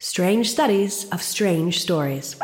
Strange Studies of Strange Stories.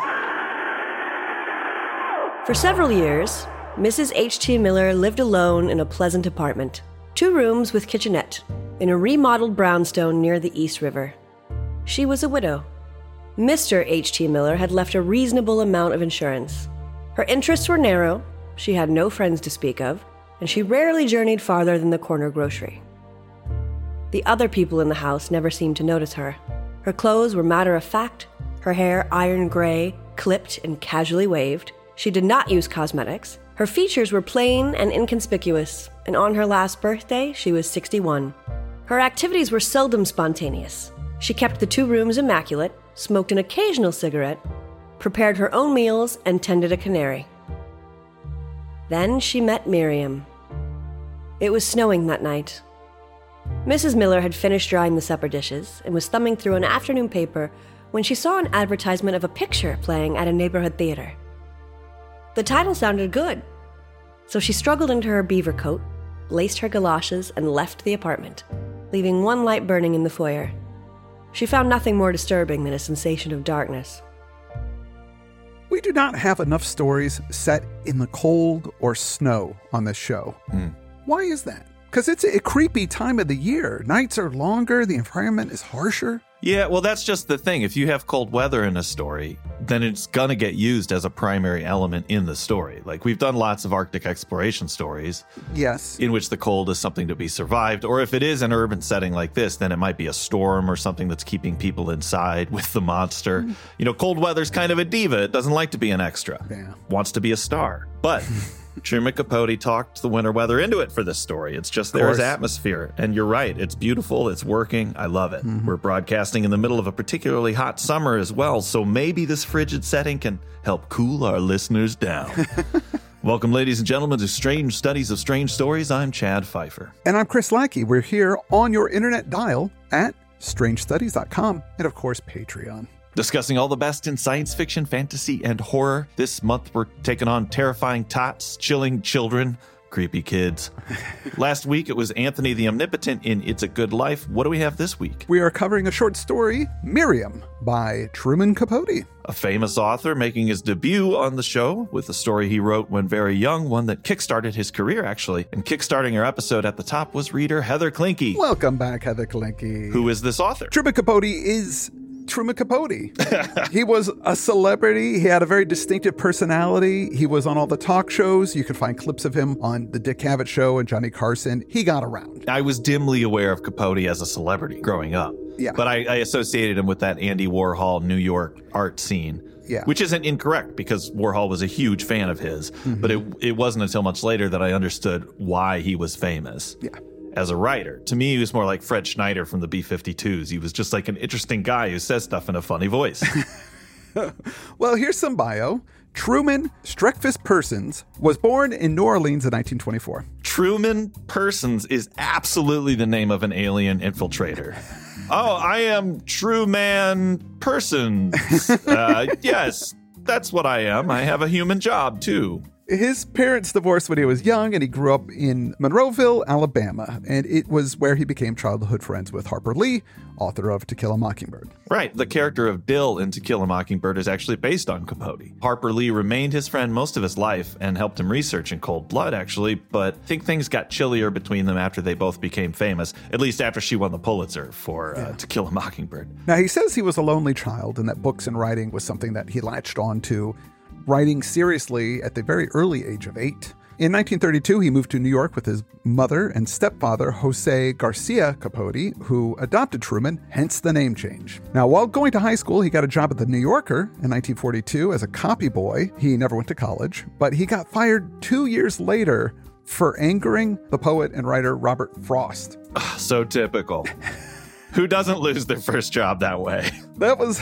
For several years, Mrs. H.T. Miller lived alone in a pleasant apartment, 2 rooms with kitchenette, in a remodeled brownstone near the East River. She was a widow. Mr. H.T. Miller had left a reasonable amount of insurance. Her interests were narrow, she had no friends to speak of, and she rarely journeyed farther than the corner grocery. The other people in the house never seemed to notice her. Her clothes were matter-of-fact, her hair iron gray, clipped and casually waved. She did not use cosmetics. Her features were plain and inconspicuous, and on her last birthday, she was 61. Her activities were seldom spontaneous. She kept the 2 rooms immaculate, smoked an occasional cigarette, prepared her own meals, and tended a canary. Then she met Miriam. It was snowing that night. Mrs. Miller had finished drying the supper dishes and was thumbing through an afternoon paper when she saw an advertisement of a picture playing at a neighborhood theater. The title sounded good, so she struggled into her beaver coat, laced her galoshes, and left the apartment, leaving one light burning in the foyer. She found nothing more disturbing than a sensation of darkness. We do not have enough stories set in the cold or snow on this show. Why is that? Because it's a creepy time of the year. Nights are longer, the environment is harsher. Yeah, well, that's just the thing. If you have cold weather in a story, then it's going to get used as a primary element in the story. Like, we've done lots of Arctic exploration stories. Yes. In which the cold is something to be survived. Or if it is an urban setting like this, then it might be a storm or something that's keeping people inside with the monster. You know, cold weather's kind of a diva. It doesn't like to be an extra. Yeah. Wants to be a star. But Truman Capote talked the winter weather into it for this story. It's just there as atmosphere. And you're right. It's beautiful. It's working. I love it. We're broadcasting in the middle of a particularly hot summer as well, so maybe this frigid setting can help cool our listeners down. Welcome, ladies and gentlemen, to Strange Studies of Strange Stories. I'm Chad Pfeiffer. And I'm Chris Lackey. We're here on your internet dial at strangestudies.com and, of course, Patreon. Discussing all the best in science fiction, fantasy, and horror. This month, we're taking on terrifying tots, chilling children, creepy kids. Last week, it was Anthony the Omnipotent in It's a Good Life. What do we have this week? We are covering a short story, Miriam, by Truman Capote. A famous author making his debut on the show with a story he wrote when very young, one that kickstarted his career, actually. And kickstarting our episode at the top was reader Heather Klinke. Welcome back, Heather Klinke. Who is this author? Truman Capote is Truman Capote. He was a celebrity. He had a very distinctive personality. He was on all the talk shows. You can find clips of him on the Dick Cavett Show and Johnny Carson. He got around. I was dimly aware of Capote as a celebrity growing up. Yeah. But I associated him with that Andy Warhol New York art scene. Yeah. Which isn't incorrect because Warhol was a huge fan of his. But it wasn't until much later that I understood why he was famous. Yeah. As a writer. To me, he was more like Fred Schneider from the B-52s. He was just like an interesting guy who says stuff in a funny voice. Well, here's some bio. Truman Streckfus Persons was born in New Orleans in 1924. Truman Persons is absolutely the name of an alien infiltrator. Oh, I am Truman Persons. Yes, that's what I am. I have a human job, too. His parents divorced when he was young, and he grew up in Monroeville, Alabama, and it was where he became childhood friends with Harper Lee, author of To Kill a Mockingbird. Right. The character of Bill in To Kill a Mockingbird is actually based on Capote. Harper Lee remained his friend most of his life and helped him research In Cold Blood, actually, but I think things got chillier between them after they both became famous, at least after she won the Pulitzer for To Kill a Mockingbird. Now, he says he was a lonely child and that books and writing was something that he latched on to, writing seriously at the very early age of 8. In 1932, he moved to New York with his mother and stepfather, Jose Garcia Capote, who adopted Truman, hence the name change. Now, while going to high school, he got a job at the New Yorker in 1942 as a copy boy. He never went to college, but he got fired 2 years later for angering the poet and writer Robert Frost. So typical. Who doesn't lose their first job that way? That was...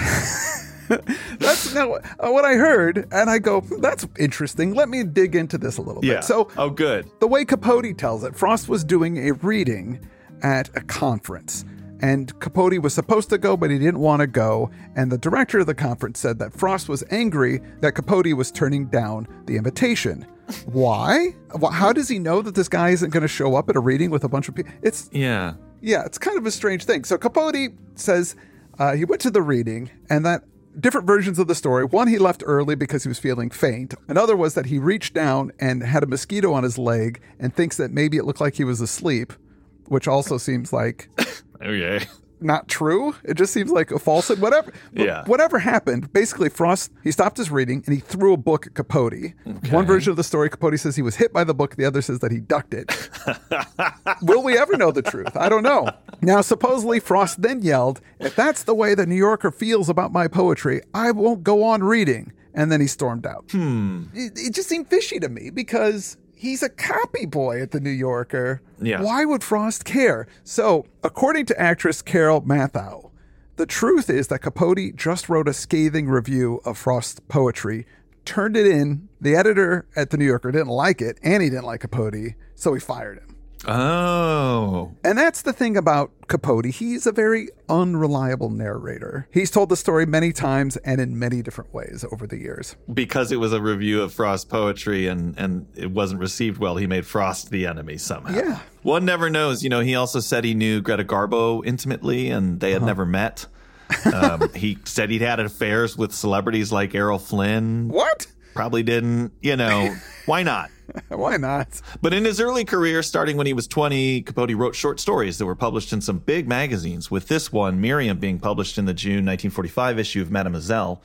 That's now what I heard, and I go, that's interesting. Let me dig into this a little bit. So, good. The way Capote tells it, Frost was doing a reading at a conference, and Capote was supposed to go, but he didn't want to go, and the director of the conference said that Frost was angry that Capote was turning down the invitation. Why? How does he know that this guy isn't going to show up at a reading with a bunch of people? It's kind of a strange thing. So Capote says, He went to the reading, and that different versions of the story. One, he left early because he was feeling faint. Another was that he reached down and had a mosquito on his leg and thinks that maybe it looked like he was asleep, which also seems like Okay. not true. It just seems like a falsehood. Whatever happened, basically Frost, he stopped his reading and he threw a book at Capote. Okay. One version of the story, Capote says he was hit by the book. The other says that he ducked it. Will we ever know the truth? I don't know. Now, supposedly Frost then yelled, "If that's the way the New Yorker feels about my poetry, I won't go on reading." And then he stormed out. It just seemed fishy to me because he's a copy boy at the New Yorker. Yeah. Why would Frost care? So, according to actress Carol Mathau, the truth is that Capote just wrote a scathing review of Frost's poetry, turned it in. The editor at the New Yorker didn't like it, and he didn't like Capote, so he fired him. Oh. And that's the thing about Capote. He's a very unreliable narrator. He's told the story many times and in many different ways over the years. Because it was a review of Frost's poetry and it wasn't received well, he made Frost the enemy somehow. Yeah. One never knows. You know, he also said he knew Greta Garbo intimately and they had never met. He said he'd had affairs with celebrities like Errol Flynn. What? Probably didn't. You know, why not? Why not? But in his early career, starting when he was 20, Capote wrote short stories that were published in some big magazines, with this one, Miriam, being published in the June 1945 issue of Mademoiselle.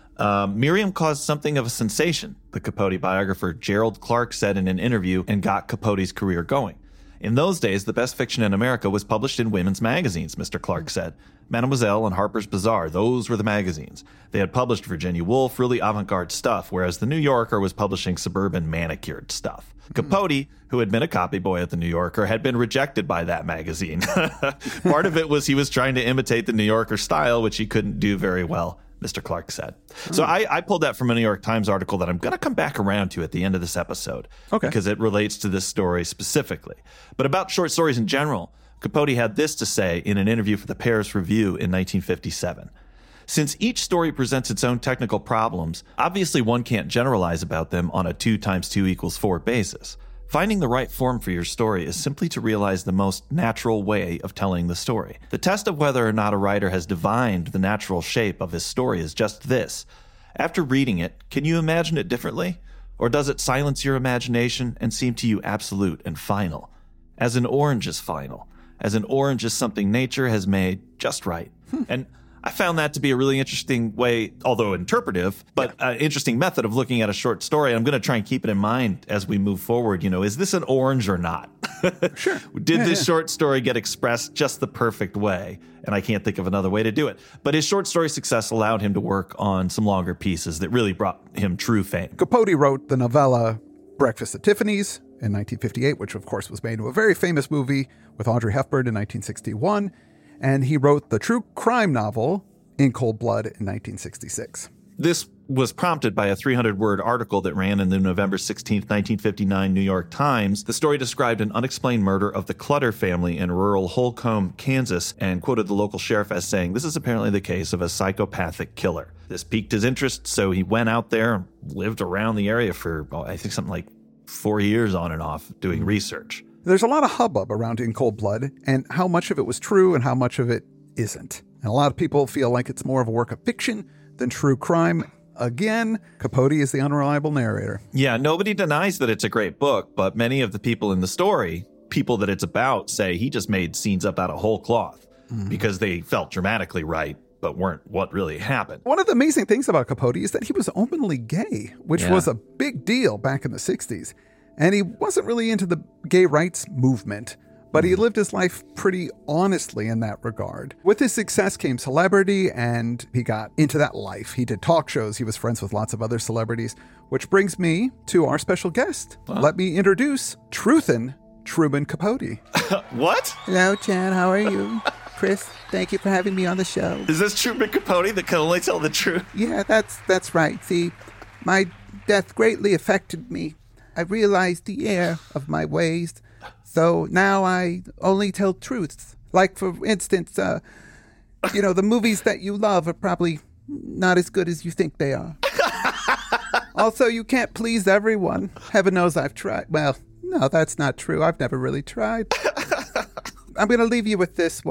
Miriam caused something of a sensation, the Capote biographer Gerald Clark said in an interview, and got Capote's career going. In those days, the best fiction in America was published in women's magazines, Mr. Clark said. Mademoiselle and Harper's Bazaar, those were the magazines. They had published Virginia Woolf, really avant-garde stuff, whereas the New Yorker was publishing suburban manicured stuff. Capote, who had been a copy boy at the New Yorker, had been rejected by that magazine. Part of it was he was trying to imitate the New Yorker style, which he couldn't do very well, Mr. Clark said. So I pulled that from a New York Times article that I'm going to come back around to at the end of this episode. Okay. Because it relates to this story specifically. But about short stories in general, Capote had this to say in an interview for the Paris Review in 1957. Since each story presents its own technical problems, obviously one can't generalize about them on a 2 × 2 = 4 basis. Finding the right form for your story is simply to realize the most natural way of telling the story. The test of whether or not a writer has divined the natural shape of his story is just this. After reading it, can you imagine it differently? Or does it silence your imagination and seem to you absolute and final? As an orange is final. As an orange is something nature has made just right. And I found that to be a really interesting way, although interpretive, but an interesting method of looking at a short story. I'm going to try and keep it in mind as we move forward. You know, is this an orange or not? Sure. Did this short story get expressed just the perfect way? And I can't think of another way to do it. But his short story success allowed him to work on some longer pieces that really brought him true fame. Capote wrote the novella Breakfast at Tiffany's in 1958, which of course was made into a very famous movie with Audrey Hepburn in 1961. And he wrote the true crime novel In Cold Blood in 1966. This was prompted by a 300-word article that ran in the November 16, 1959 New York Times. The story described an unexplained murder of the Clutter family in rural Holcomb, Kansas, and quoted the local sheriff as saying, "This is apparently the case of a psychopathic killer." This piqued his interest, so he went out there and lived around the area for, I think, something like 4 years on and off doing research. There's a lot of hubbub around In Cold Blood and how much of it was true and how much of it isn't. And a lot of people feel like it's more of a work of fiction than true crime. Again, Capote is the unreliable narrator. Yeah, nobody denies that it's a great book, but many of the people in the story, people that it's about, say he just made scenes up out of whole cloth because they felt dramatically right, but weren't what really happened. One of the amazing things about Capote is that he was openly gay, which was a big deal back in the 60s. And he wasn't really into the gay rights movement, but he lived his life pretty honestly in that regard. With his success came celebrity, and he got into that life. He did talk shows. He was friends with lots of other celebrities, which brings me to our special guest. Let me introduce Truthin Truman Capote. What? Hello, Chad. How are you? Chris, thank you for having me on the show. Is this Truman Capote that can only tell the truth? Yeah, that's right. See, my death greatly affected me. I realized the error of my ways, so now I only tell truths. Like, for instance, the movies that you love are probably not as good as you think they are. Also, you can't please everyone. Heaven knows I've tried. Well, no, that's not true. I've never really tried. I'm going to leave you with this one.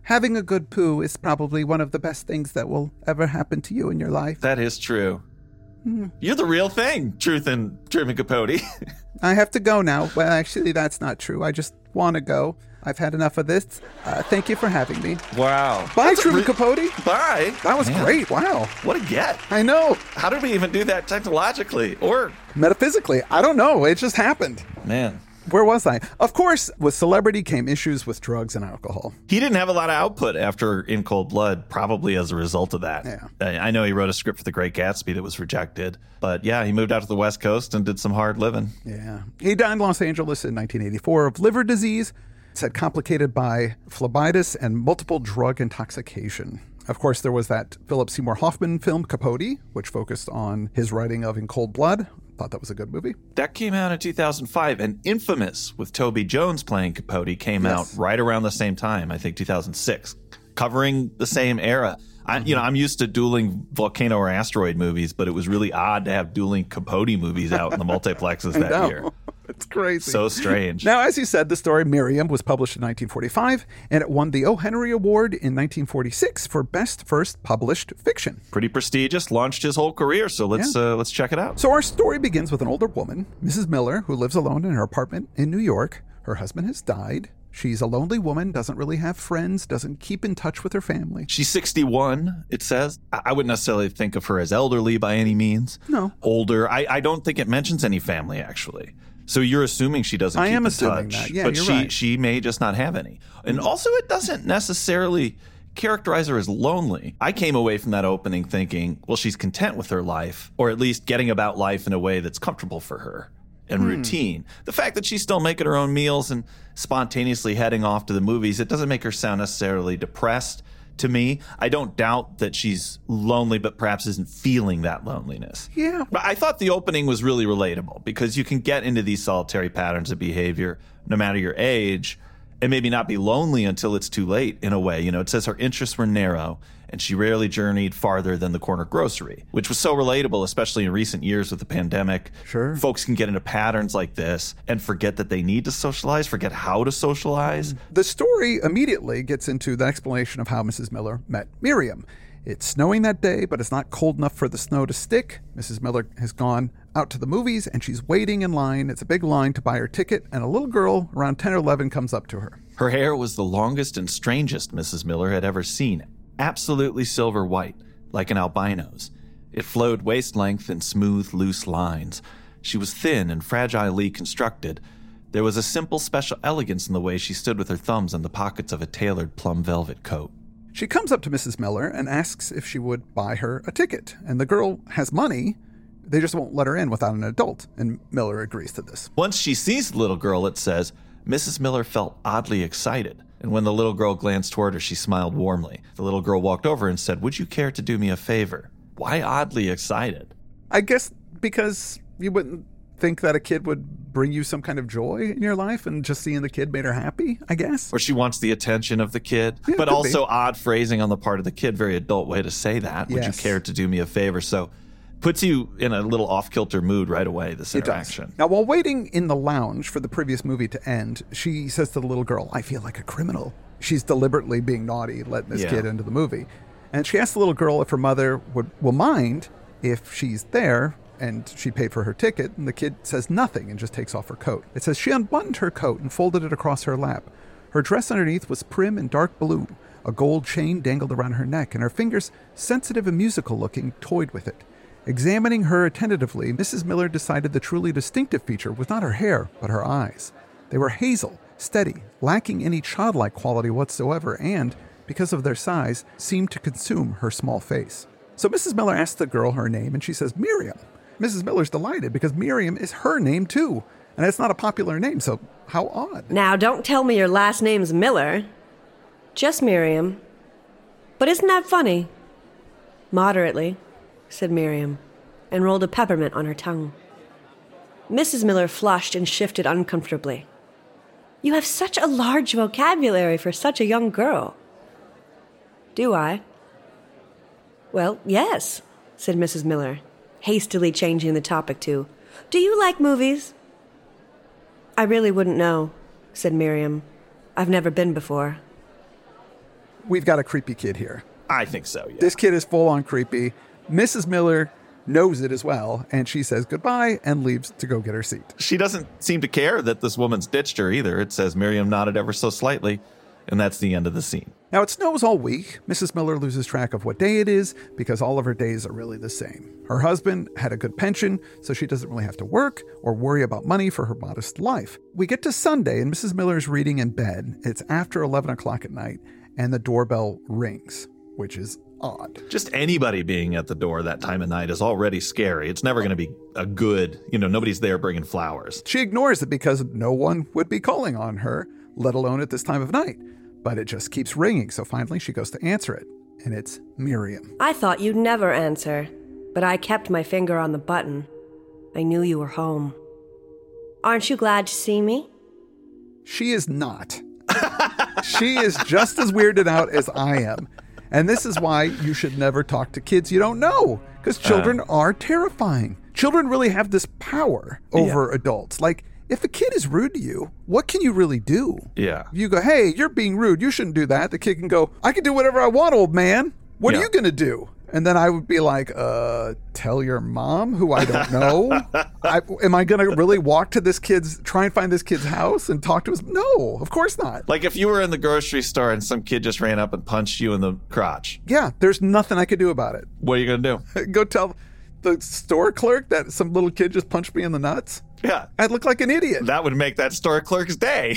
having a good poo is probably one of the best things that will ever happen to you in your life. That is true. You're the real thing, Truth and Truman Capote. I have to go now. Well, actually, that's not true. I just want to go. I've had enough of this. Thank you for having me. Wow. Bye, Truman Capote. Bye. That was great. Wow. What a get. I know. How did we even do that technologically or metaphysically? I don't know. It just happened. Man. Where was I? Of course, with celebrity came issues with drugs and alcohol. He didn't have a lot of output after In Cold Blood, probably as a result of that. Yeah. I know he wrote a script for The Great Gatsby that was rejected. But yeah, he moved out to the West Coast and did some hard living. Yeah. He died in Los Angeles in 1984 of liver disease, said complicated by phlebitis and multiple drug intoxication. Of course, there was that Philip Seymour Hoffman film, Capote, which focused on his writing of In Cold Blood. Thought that was a good movie. That came out in 2005, and Infamous with Toby Jones playing Capote came out right around the same time, I think 2006, covering the same era. I'm used to dueling volcano or asteroid movies, but it was really odd to have dueling Capote movies out in the multiplexes that year. It's crazy. So strange. Now, as you said, the story Miriam was published in 1945, and it won the O. Henry Award in 1946 for Best First Published Fiction. Pretty prestigious, launched his whole career, so let's check it out. So our story begins with an older woman, Mrs. Miller, who lives alone in her apartment in New York. Her husband has died. She's a lonely woman, doesn't really have friends, doesn't keep in touch with her family. She's 61, it says. I wouldn't necessarily think of her as elderly by any means. No. Older. I don't think it mentions any family, actually. So you're assuming she doesn't keep in touch. I am assuming that. Yeah, but you're right. She may just not have any. And also it doesn't necessarily characterize her as lonely. I came away from that opening thinking, well, she's content with her life, or at least getting about life in a way that's comfortable for her and routine. The fact that she's still making her own meals and spontaneously heading off to the movies, it doesn't make her sound necessarily depressed to me. I don't doubt that she's lonely, but perhaps isn't feeling that loneliness. Yeah. But I thought the opening was really relatable because you can get into these solitary patterns of behavior no matter your age and maybe not be lonely until it's too late in a way. You know, it says her interests were narrow and she rarely journeyed farther than the corner grocery, which was so relatable, especially in recent years with the pandemic. Sure. Folks can get into patterns like this and forget that they need to socialize, forget how to socialize. The story immediately gets into the explanation of how Mrs. Miller met Miriam. It's snowing that day, but it's not cold enough for the snow to stick. Mrs. Miller has gone out to the movies, and she's waiting in line. It's a big line to buy her ticket, and a little girl around 10 or 11 comes up to her. Her hair was the longest and strangest Mrs. Miller had ever seen. Absolutely silver white, like an albino's. It flowed waist-length in smooth, loose lines. She was thin and fragilely constructed. There was a simple, special elegance in the way she stood with her thumbs in the pockets of a tailored plum velvet coat. She comes up to Mrs. Miller and asks if she would buy her a ticket, and the girl has money. They just won't let her in without an adult, and Miller agrees to this. Once she sees the little girl, it says, Mrs. Miller felt oddly excited, and when the little girl glanced toward her, she smiled warmly. The little girl walked over and said, "Would you care to do me a favor?" Why oddly excited? I guess because you wouldn't think that a kid would bring you some kind of joy in your life, and just seeing the kid made her happy, I guess. Or she wants the attention of the kid, Yeah, but could also be. odd phrasing on the part of the kid, very adult way to say that. Would you Yes. care to do me a favor? So puts you in a little off-kilter mood right away, this It does. interaction. Now, while waiting in the lounge for the previous movie to end, she says to the little girl, "I feel like a criminal." She's deliberately being naughty, letting this Yeah. kid into the movie. And she asks the little girl if her mother will mind if she's there, and she paid for her ticket, and the kid says nothing and just takes off her coat. It says she unbuttoned her coat and folded it across her lap. Her dress underneath was prim and dark blue. A gold chain dangled around her neck, and her fingers, sensitive and musical looking, toyed with it. Examining her attentively, Mrs. Miller decided the truly distinctive feature was not her hair, but her eyes. They were hazel, steady, lacking any childlike quality whatsoever, and, because of their size, seemed to consume her small face. So Mrs. Miller asks the girl her name, and she says, "Miriam." Mrs. Miller's delighted because Miriam is her name too, and it's not a popular name, so how odd. Now, don't tell me your last name's Miller. Just Miriam. But isn't that funny? Moderately, said Miriam, and rolled a peppermint on her tongue. Mrs. Miller flushed and shifted uncomfortably. You have such a large vocabulary for such a young girl. Do I? Well, yes, said Mrs. Miller, hastily changing the topic to, Do you like movies? I really wouldn't know, said Miriam. I've never been before. we've got a creepy kid here. I think so, yeah. This kid is full on creepy. Mrs. Miller knows it as well, and she says goodbye and leaves to go get her seat. She doesn't seem to care that this woman's ditched her either. It says Miriam nodded ever so slightly, and that's the end of the scene. Now, it snows all week. Mrs. Miller loses track of what day it is because all of her days are really the same. Her husband had a good pension, so she doesn't really have to work or worry about money for her modest life. We get to Sunday, and Mrs. Miller's reading in bed. It's after 11 o'clock at night, and the doorbell rings, which is odd. Just anybody being at the door that time of night is already scary. It's never going to be a good, nobody's there bringing flowers. She ignores it because no one would be calling on her, let alone at this time of night. But it just keeps ringing, so finally she goes to answer it, and it's Miriam. I thought you'd never answer, but I kept my finger on the button. I knew you were home. Aren't you glad to see me? She is not. She is just as weirded out as I am. And this is why you should never talk to kids you don't know, because children are terrifying. Children really have this power over adults. Like, if a kid is rude to you, what can you really do? Yeah. You go, hey, you're being rude. You shouldn't do that. The kid can go, I can do whatever I want, old man. What are you going to do? And then I would be like, tell your mom, who I don't know. Am I going to really walk to try and find this kid's house and talk to his? No, of course not. Like if you were in the grocery store and some kid just ran up and punched you in the crotch. Yeah, there's nothing I could do about it. What are you going to do? Go tell the store clerk that some little kid just punched me in the nuts? Yeah. I'd look like an idiot. That would make that store clerk's day.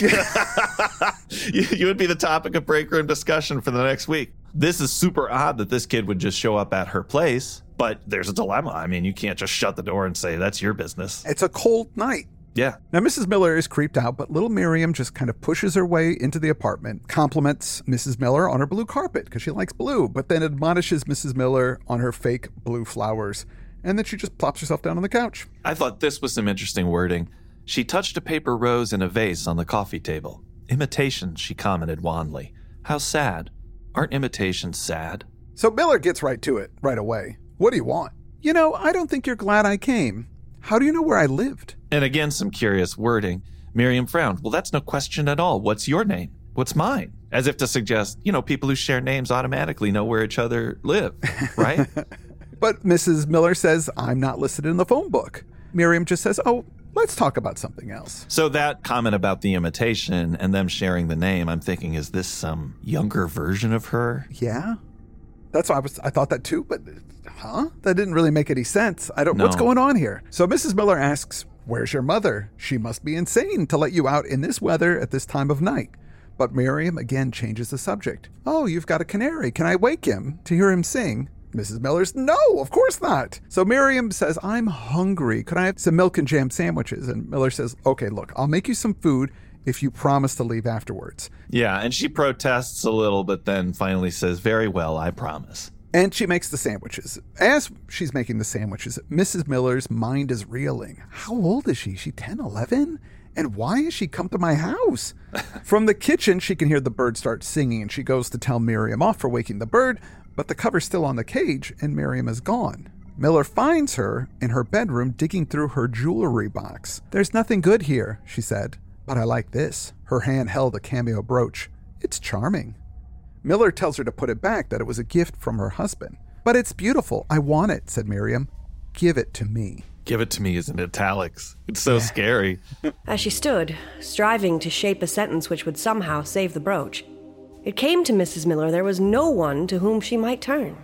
You would be the topic of break room discussion for the next week. This is super odd that this kid would just show up at her place, but there's a dilemma. I mean, you can't just shut the door and say, that's your business. It's a cold night. Yeah. Now, Mrs. Miller is creeped out, but little Miriam just kind of pushes her way into the apartment, compliments Mrs. Miller on her blue carpet because she likes blue, but then admonishes Mrs. Miller on her fake blue flowers. And then she just plops herself down on the couch. I thought this was some interesting wording. She touched a paper rose in a vase on the coffee table. Imitation, she commented wanly. How sad. Aren't imitations sad? So Miller gets right to it right away. What do you want? I don't think you're glad I came. How do you know where I lived? And again, some curious wording. Miriam frowned. Well, that's no question at all. What's your name? What's mine? As if to suggest, people who share names automatically know where each other live, right? But Mrs. Miller says, I'm not listed in the phone book. Miriam just says, oh, let's talk about something else. So that comment about the imitation and them sharing the name, I'm thinking, is this some younger version of her? Yeah. That's why I thought that too, but that didn't really make any sense. No. What's going on here? So Mrs. Miller asks, where's your mother? She must be insane to let you out in this weather at this time of night. But Miriam again changes the subject. Oh, you've got a canary. Can I wake him to hear him sing? Mrs. Miller's, no, of course not. So Miriam says, I'm hungry. Could I have some milk and jam sandwiches? And Miller says, okay, look, I'll make you some food if you promise to leave afterwards. Yeah, and she protests a little, but then finally says, very well, I promise. And she makes the sandwiches. As she's making the sandwiches, Mrs. Miller's mind is reeling. How old is she? Is she 10, 11? And why has she come to my house? From the kitchen, she can hear the bird start singing, and she goes to tell Miriam off for waking the bird, but the cover's still on the cage, and Miriam is gone. Miller finds her in her bedroom digging through her jewelry box. There's nothing good here, she said, but I like this. Her hand held a cameo brooch. It's charming. Miller tells her to put it back, that it was a gift from her husband. But it's beautiful. I want it, said Miriam. Give it to me. Give it to me is in italics. It's so scary. As she stood, striving to shape a sentence which would somehow save the brooch, it came to Mrs. Miller there was no one to whom she might turn.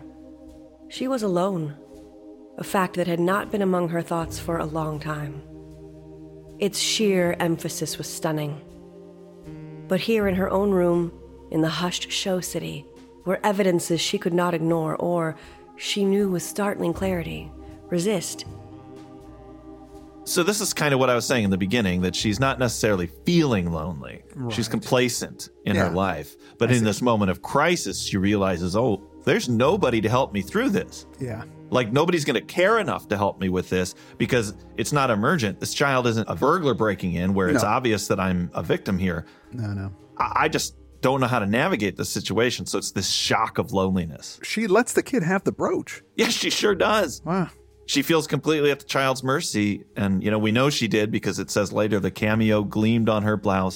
She was alone, a fact that had not been among her thoughts for a long time. Its sheer emphasis was stunning. But here in her own room, in the hushed show city, were evidences she could not ignore or, she knew with startling clarity, resist. So this is kind of what I was saying in the beginning, that she's not necessarily feeling lonely. Right. She's complacent in her life. But in this moment of crisis, she realizes, oh, there's nobody to help me through this. Yeah. Like, nobody's going to care enough to help me with this because it's not emergent. This child isn't a burglar breaking in where it's obvious that I'm a victim here. No. I just don't know how to navigate the situation. So it's this shock of loneliness. She lets the kid have the brooch. Yes, she sure does. Wow. She feels completely at the child's mercy. And, we know she did because it says later the cameo gleamed on her blouse.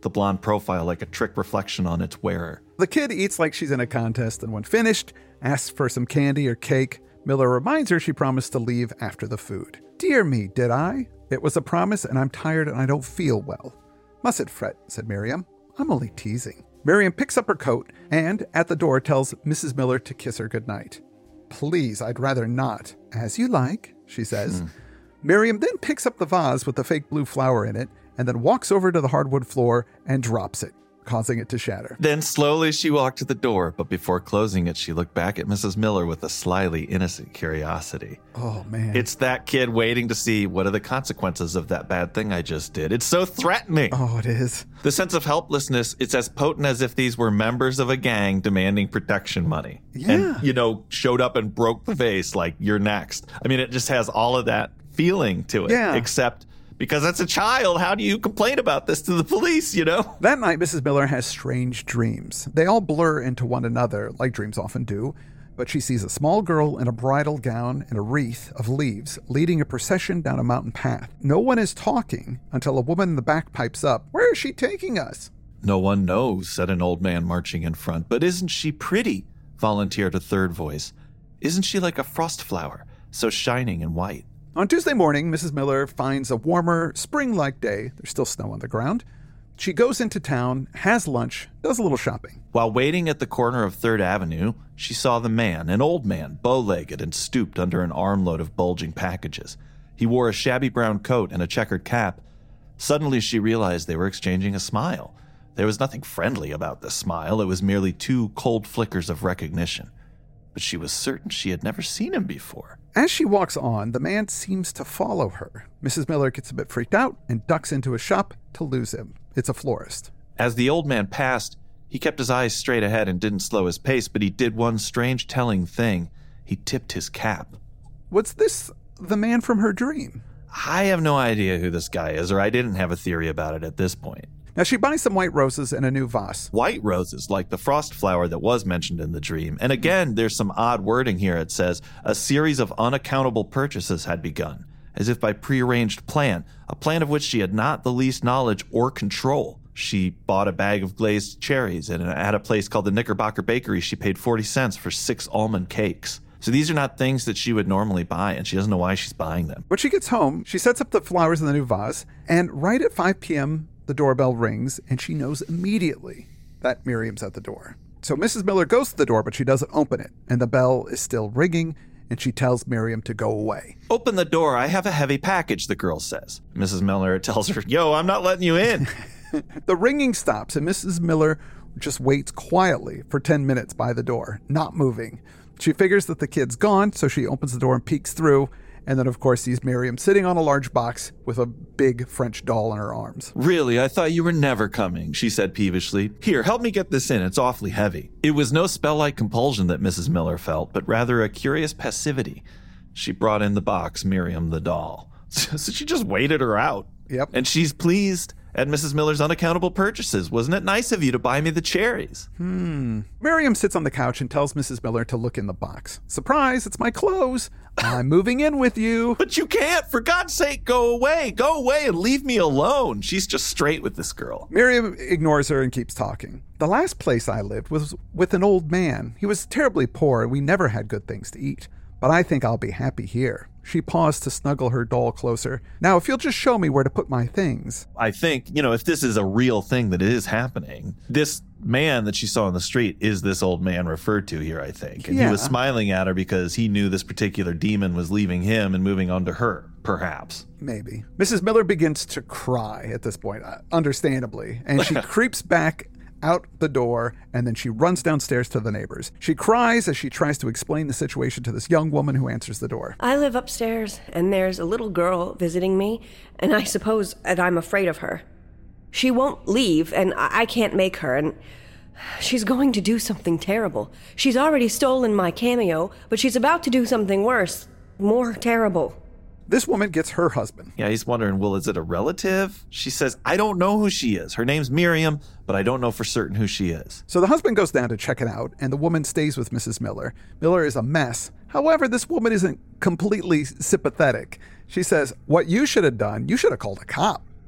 the blonde profile like a trick reflection on its wearer. The kid eats like she's in a contest, and when finished, asks for some candy or cake. Miller reminds her she promised to leave after the food. Dear me, did I? It was a promise, and I'm tired and I don't feel well. Mustn't fret, said Miriam. I'm only teasing. Miriam picks up her coat and, at the door, tells Mrs. Miller to kiss her goodnight. Please, I'd rather not. As you like, she says. Miriam then picks up the vase with the fake blue flower in it and then walks over to the hardwood floor and drops it, causing it to shatter. Then slowly she walked to the door, but before closing it, she looked back at Mrs. Miller with a slyly innocent curiosity. Oh, man. It's that kid waiting to see what are the consequences of that bad thing I just did. It's so threatening. Oh, it is. The sense of helplessness, it's as potent as if these were members of a gang demanding protection money. Yeah. And, showed up and broke the vase like, you're next. I mean, it just has all of that feeling to it. Yeah. Except because that's a child, how do you complain about this to the police, That night, Mrs. Miller has strange dreams. They all blur into one another, like dreams often do, but she sees a small girl in a bridal gown and a wreath of leaves leading a procession down a mountain path. No one is talking until a woman in the back pipes up. Where is she taking us? No one knows, said an old man marching in front. But isn't she pretty? Volunteered a third voice. Isn't she like a frost flower, so shining and white? On Tuesday morning, Mrs. Miller finds a warmer, spring-like day. There's still snow on the ground. She goes into town, has lunch, does a little shopping. While waiting at the corner of 3rd Avenue, she saw the man, an old man, bow-legged and stooped under an armload of bulging packages. He wore a shabby brown coat and a checkered cap. Suddenly she realized they were exchanging a smile. There was nothing friendly about this smile. It was merely 2 cold flickers of recognition. But she was certain she had never seen him before. As she walks on, the man seems to follow her. Mrs. Miller gets a bit freaked out and ducks into a shop to lose him. It's a florist. As the old man passed, he kept his eyes straight ahead and didn't slow his pace, but he did one strange telling thing. He tipped his cap. Was this the man from her dream? I have no idea who this guy is, or I didn't have a theory about it at this point. Now, she buys some white roses and a new vase. White roses, like the frost flower that was mentioned in the dream. And again, there's some odd wording here. It says, a series of unaccountable purchases had begun, as if by prearranged plan, a plan of which she had not the least knowledge or control. She bought a bag of glazed cherries, and at a place called the Knickerbocker Bakery, she paid 40 cents for 6 almond cakes. So these are not things that she would normally buy, and she doesn't know why she's buying them. When she gets home, she sets up the flowers in the new vase, and right at 5 p.m., the doorbell rings, and she knows immediately that Miriam's at the door. So Mrs. Miller goes to the door, but she doesn't open it, and the bell is still ringing, and she tells Miriam to go away. Open the door, I have a heavy package, the girl says. Mrs. Miller tells her, yo, I'm not letting you in. The ringing stops, and Mrs. Miller just waits quietly for 10 minutes by the door, not moving. She figures that the kid's gone, so she opens the door and peeks through, and then, of course, sees Miriam sitting on a large box with a big French doll in her arms. Really, I thought you were never coming, she said peevishly. Here, help me get this in. It's awfully heavy. It was no spell-like compulsion that Mrs. Miller felt, but rather a curious passivity. She brought in the box, Miriam the doll. So she just waited her out. Yep. And she's pleased at Mrs. Miller's unaccountable purchases. Wasn't it nice of you to buy me the cherries? Miriam sits on the couch and tells Mrs. Miller to look in the box. Surprise, it's my clothes. I'm moving in with you. But you can't. For God's sake, go away. Go away and leave me alone. She's just straight with this girl. Miriam ignores her and keeps talking. The last place I lived was with an old man. He was terribly poor and we never had good things to eat. But I think I'll be happy here. She paused to snuggle her doll closer. Now, if you'll just show me where to put my things. I think, if this is a real thing that is happening, this man that she saw on the street is this old man referred to here, I think. And he was smiling at her because he knew this particular demon was leaving him and moving on to her, perhaps. Maybe. Mrs. Miller begins to cry at this point, understandably, and she creeps back out the door, and then she runs downstairs to the neighbors. She cries as she tries to explain the situation to this young woman who answers the door. I live upstairs, and there's a little girl visiting me, and I suppose that I'm afraid of her. She won't leave, and I can't make her, and she's going to do something terrible. She's already stolen my cameo, but she's about to do something worse, more terrible. This woman gets her husband. Yeah, he's wondering, well, is it a relative? She says, I don't know who she is. Her name's Miriam, but I don't know for certain who she is. So the husband goes down to check it out, and the woman stays with Mrs. Miller. Miller is a mess. However, this woman isn't completely sympathetic. She says, what you should have done, you should have called a cop.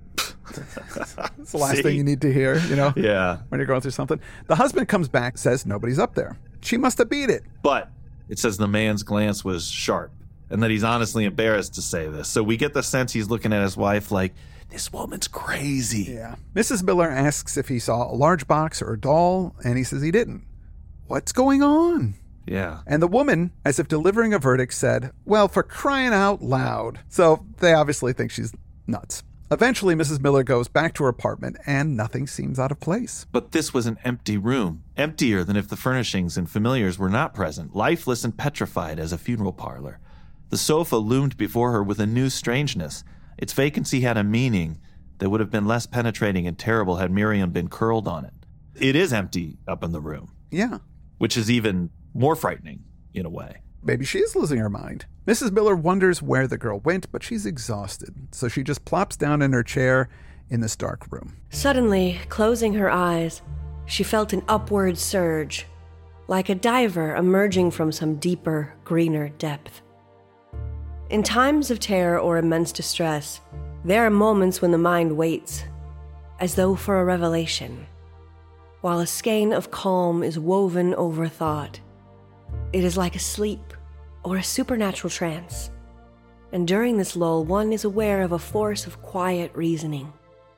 It's the last thing you need to hear, Yeah. when you're going through something. The husband comes back, says nobody's up there. She must have beat it. But it says the man's glance was sharp and that he's honestly embarrassed to say this. So we get the sense he's looking at his wife like, this woman's crazy. Yeah. Mrs. Miller asks if he saw a large box or a doll, and he says he didn't. What's going on? Yeah. And the woman, as if delivering a verdict, said, well, for crying out loud. So they obviously think she's nuts. Eventually, Mrs. Miller goes back to her apartment, and nothing seems out of place. But this was an empty room, emptier than if the furnishings and familiars were not present, lifeless and petrified as a funeral parlor. The sofa loomed before her with a new strangeness. Its vacancy had a meaning that would have been less penetrating and terrible had Miriam been curled on it. It is empty up in the room. Yeah. Which is even more frightening, in a way. Maybe she is losing her mind. Mrs. Miller wonders where the girl went, but she's exhausted, so she just plops down in her chair in this dark room. Suddenly, closing her eyes, she felt an upward surge, like a diver emerging from some deeper, greener depth. In times of terror or immense distress, there are moments when the mind waits, as though for a revelation, while a skein of calm is woven over thought. It is like a sleep or a supernatural trance, and during this lull, one is aware of a force of quiet reasoning.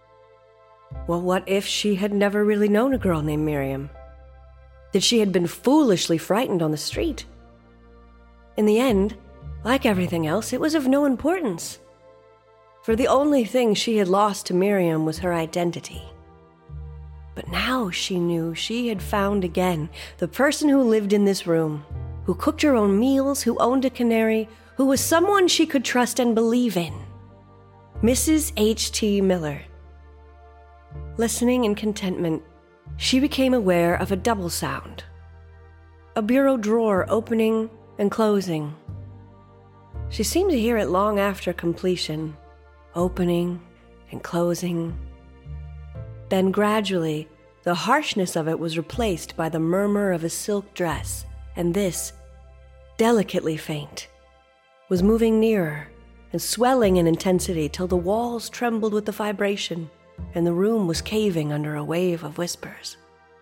Well, what if she had never really known a girl named Miriam? That she had been foolishly frightened on the street? In the end, like everything else, it was of no importance. For the only thing she had lost to Miriam was her identity. But now she knew she had found again the person who lived in this room, who cooked her own meals, who owned a canary, who was someone she could trust and believe in. Mrs. H.T. Miller. Listening in contentment, she became aware of a double sound. A bureau drawer opening and closing. She seemed to hear it long after completion, opening and closing. Then gradually, the harshness of it was replaced by the murmur of a silk dress, and this, delicately faint, was moving nearer and swelling in intensity till the walls trembled with the vibration and the room was caving under a wave of whispers.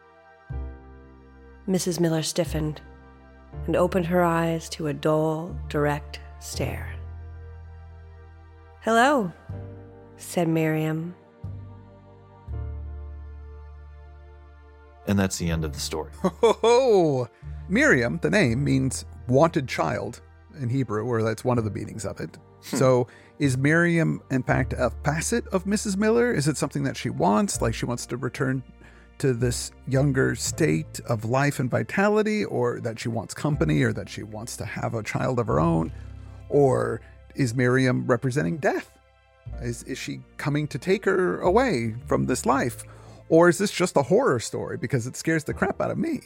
Mrs. Miller stiffened and opened her eyes to a dull, direct stare. "Hello," said Miriam. And that's the end of the story. Oh, Miriam, the name, means wanted child in Hebrew, or that's one of the meanings of it. So is Miriam, in fact, a facet of Mrs. Miller? Is it something that she wants, like she wants to return to this younger state of life and vitality, or that she wants company, or that she wants to have a child of her own? Or is Miriam representing death? Is she coming to take her away from this life? Or is this just a horror story because it scares the crap out of me?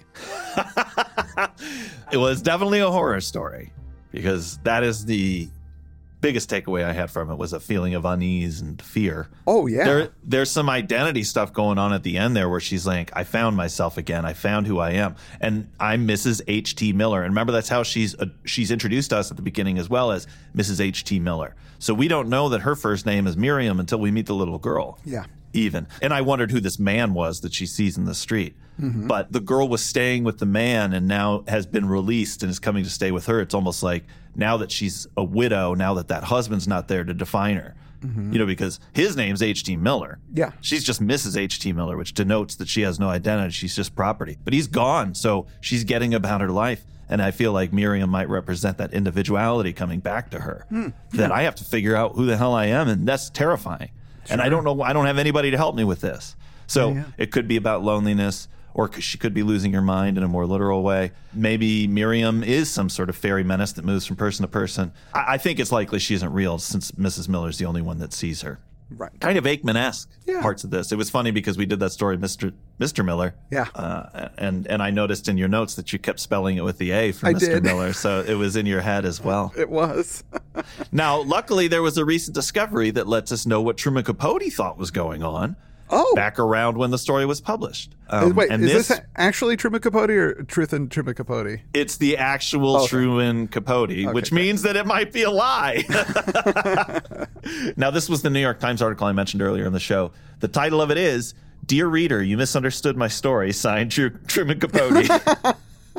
It was definitely a horror story because that is the biggest takeaway I had from it, was a feeling of unease and fear. Oh, yeah. There's some identity stuff going on at the end there where she's like, I found myself again. I found who I am. And I'm Mrs. H.T. Miller. And remember, that's how she's introduced to us at the beginning as well, as Mrs. H.T. Miller. So we don't know that her first name is Miriam until we meet the little girl. Yeah. Even. And I wondered who this man was that she sees in the street. Mm-hmm. But the girl was staying with the man and now has been released and is coming to stay with her. It's almost like now that she's a widow, now that husband's not there to define her. Mm-hmm. You know, because his name's H.T. Miller. Yeah. She's just Mrs. H.T. Miller, which denotes that she has no identity. She's just property. But he's gone, so she's getting about her life. And I feel like Miriam might represent that individuality coming back to her. That I have to figure out who the hell I am, and that's terrifying. Sure. And I don't know, I don't have anybody to help me with this. So it could be about loneliness, or she could be losing her mind in a more literal way. Maybe Miriam is some sort of fairy menace that moves from person to person. I think it's likely she isn't real, since Mrs. Miller's the only one that sees her. Right. Kind of Aikman-esque parts of this. It was funny because we did that story, Mr. Miller. Yeah. And I noticed in your notes that you kept spelling it with the A for Mr. Miller, so it was in your head as well. It was. Now, luckily, there was a recent discovery that lets us know what Truman Capote thought was going on. Oh. Back around when the story was published. Wait, and is this actually Truman Capote or Truth and Truman Capote? It's the actual Truman Capote, which means that it might be a lie. Now, this was the New York Times article I mentioned earlier in the show. The title of it is, Dear Reader, You Misunderstood My Story, signed Truman Capote.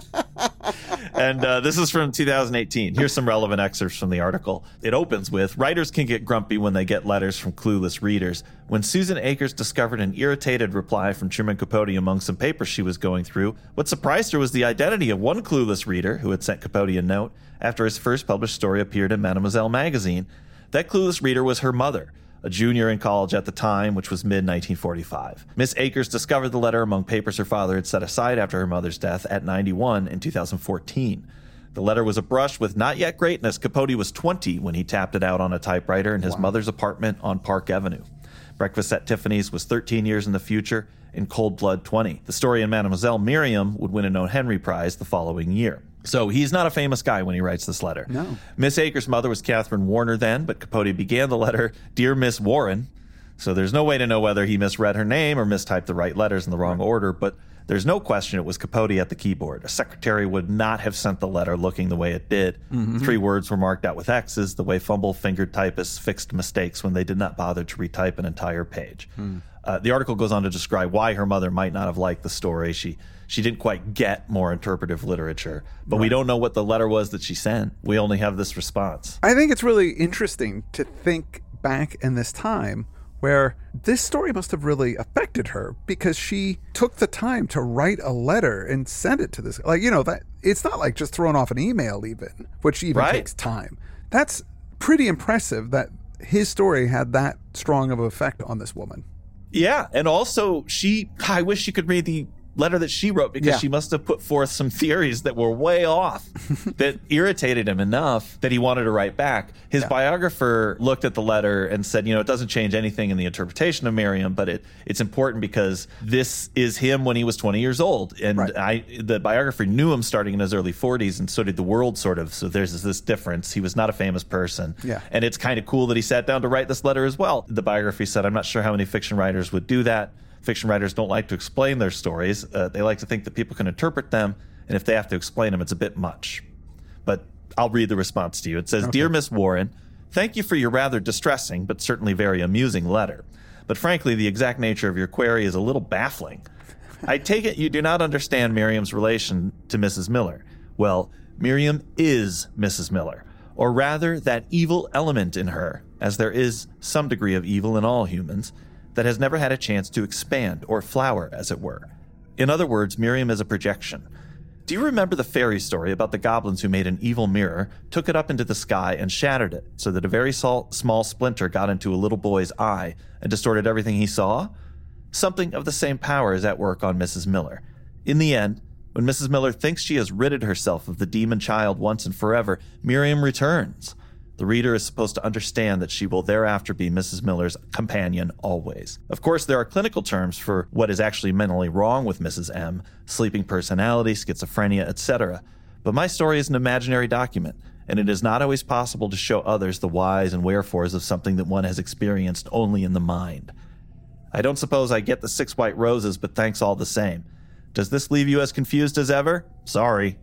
And this is from 2018. Here's some relevant excerpts from the article. It opens with, writers can get grumpy when they get letters from clueless readers. When Susan Akers discovered an irritated reply from Truman Capote among some papers she was going through, what surprised her was the identity of one clueless reader who had sent Capote a note after his first published story appeared in Mademoiselle magazine. That clueless reader was her mother, a junior in college at the time, which was mid-1945. Miss Akers discovered the letter among papers her father had set aside after her mother's death at 91 in 2014. The letter was a brush with not yet greatness. Capote was 20 when he tapped it out on a typewriter in his mother's apartment on Park Avenue. Breakfast at Tiffany's was 13 years in the future, in Cold Blood 20. The story in Mademoiselle Miriam would win an O. Henry Prize the following year. So he's not a famous guy when he writes this letter. No. Miss Akers' mother was Catherine Warner then, but Capote began the letter, Dear Miss Warren. So there's no way to know whether he misread her name or mistyped the right letters in the wrong order, but there's no question it was Capote at the keyboard. A secretary would not have sent the letter looking the way it did. Mm-hmm. 3 words were marked out with X's, the way fumble-fingered typists fixed mistakes when they did not bother to retype an entire page. The article goes on to describe why her mother might not have liked the story. She didn't quite get more interpretive literature, but we don't know what the letter was that she sent. We only have this response. I think it's really interesting to think back in this time where this story must have really affected her because she took the time to write a letter and send it to this. Like, that it's not like just throwing off an email even, which even takes time. That's pretty impressive that his story had that strong of an effect on this woman. Yeah, and also I wish you could read the letter that she wrote because she must have put forth some theories that were way off that irritated him enough that he wanted to write back. His biographer looked at the letter and said, it doesn't change anything in the interpretation of Miriam, but it's important because this is him when he was 20 years old. And the biographer knew him starting in his early 40s, and so did the world sort of. So there's this difference. He was not a famous person. Yeah. And it's kind of cool that he sat down to write this letter as well. The biography said, I'm not sure how many fiction writers would do that. Fiction writers don't like to explain their stories. They like to think that people can interpret them, and if they have to explain them, it's a bit much. But I'll read the response to you. It says, Dear Miss Warren, thank you for your rather distressing, but certainly very amusing letter. But frankly, the exact nature of your query is a little baffling. I take it you do not understand Miriam's relation to Mrs. Miller. Well, Miriam is Mrs. Miller, or rather that evil element in her, as there is some degree of evil in all humans, that has never had a chance to expand or flower, as it were. In other words, Miriam is a projection. Do you remember the fairy story about the goblins who made an evil mirror, took it up into the sky, and shattered it so that a very small splinter got into a little boy's eye and distorted everything he saw? Something of the same power is at work on Mrs. Miller. In the end, when Mrs. Miller thinks she has ridded herself of the demon child once and forever, Miriam returns. The reader is supposed to understand that she will thereafter be Mrs. Miller's companion always. Of course, there are clinical terms for what is actually mentally wrong with Mrs. M, sleeping personality, schizophrenia, etc. But my story is an imaginary document, and it is not always possible to show others the whys and wherefores of something that one has experienced only in the mind. I don't suppose I get the 6 white roses, but thanks all the same. Does this leave you as confused as ever? Sorry.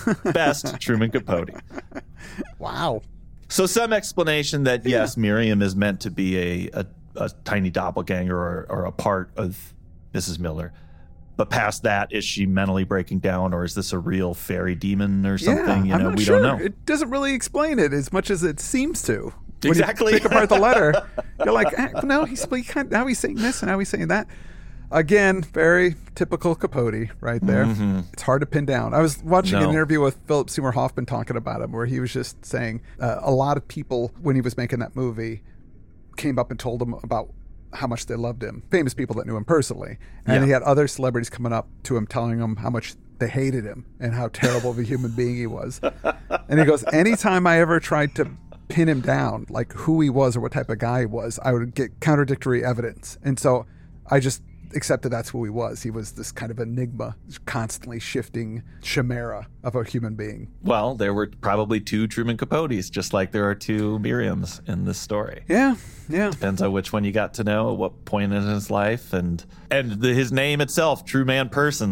Best, Truman Capote. Wow. So some explanation that, yes, Miriam is meant to be a tiny doppelganger or a part of Mrs. Miller. But past that, is she mentally breaking down, or is this a real fairy demon or something? I'm not sure. Don't know. It doesn't really explain it as much as it seems to. Exactly. When you pick apart the letter, you're like, no, now he's saying this and now he's saying that. Again, very typical Capote right there. Mm-hmm. It's hard to pin down. I was watching an interview with Philip Seymour Hoffman talking about him where he was just saying a lot of people, when he was making that movie, came up and told him about how much they loved him. Famous people that knew him personally. And he had other celebrities coming up to him telling him how much they hated him and how terrible of a human being he was. And he goes, anytime I ever tried to pin him down, like who he was or what type of guy he was, I would get contradictory evidence. And so I just accepted that's who he was. He was this kind of enigma, constantly shifting chimera of a human being. Well, there were probably 2 Truman Capotes, just like there are 2 Miriams in this story. Yeah. Depends on which one you got to know at what point in his life. And his name itself, True Man Persons,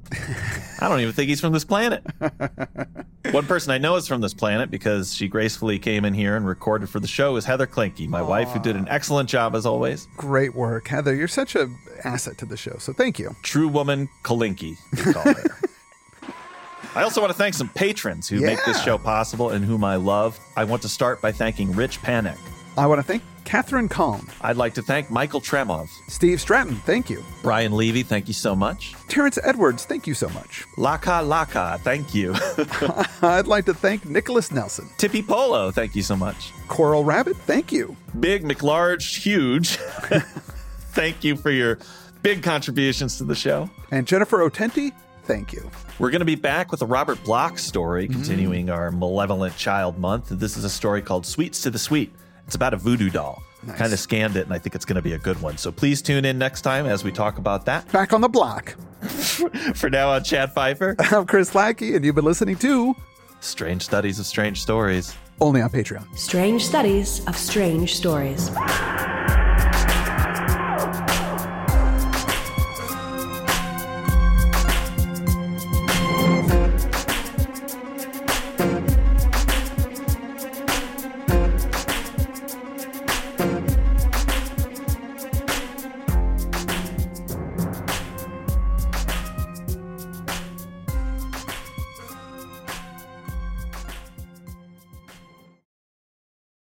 I don't even think he's from this planet. One person I know is from this planet because she gracefully came in here and recorded for the show is Heather Klinke, my wife, who did an excellent job as always. Great work, Heather. You're such an asset to the show, so thank you. True woman Kalinke, we call her. I also want to thank some patrons who make this show possible and whom I love. I want to start by thanking Rich Panic. I want to thank Catherine Calm. I'd like to thank Michael Tremov. Steve Stratton, thank you. Brian Levy, thank you so much. Terrence Edwards, thank you so much. Laka, thank you. I'd like to thank Nicholas Nelson. Tippy Polo, thank you so much. Coral Rabbit, thank you. Big, McLarge, Huge, thank you for your big contributions to the show. And Jennifer Otenti, thank you. We're going to be back with a Robert Bloch story, continuing our Malevolent Child Month. This is a story called Sweets to the Sweet. It's about a voodoo doll. Nice. Kind of scanned it, and I think it's going to be a good one. So please tune in next time as we talk about that. Back on the block. For now, I'm Chad Pfeiffer. I'm Chris Lackey, and you've been listening to Strange Studies of Strange Stories. Only on Patreon. Strange Studies of Strange Stories.